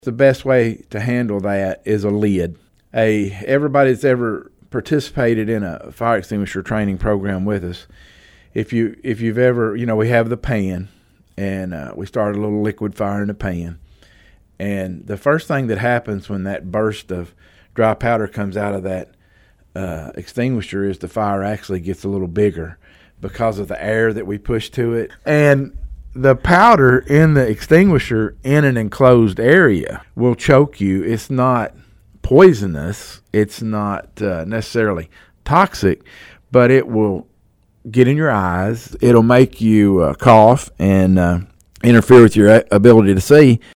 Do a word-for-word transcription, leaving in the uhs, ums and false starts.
The best way to handle that is a lid. A everybody that's ever participated in a fire extinguisher training program with us, if you if you've ever, you know, we have the pan, and uh, we start a little liquid fire in the pan, and the first thing that happens when that burst of dry powder comes out of that uh, extinguisher is the fire actually gets a little bigger because of the air that we push to it. And the powder in the extinguisher in an enclosed area will choke you. It's not poisonous. It's not uh, necessarily toxic, but it will get in your eyes. It'll make you uh, cough and uh, interfere with your ability to see.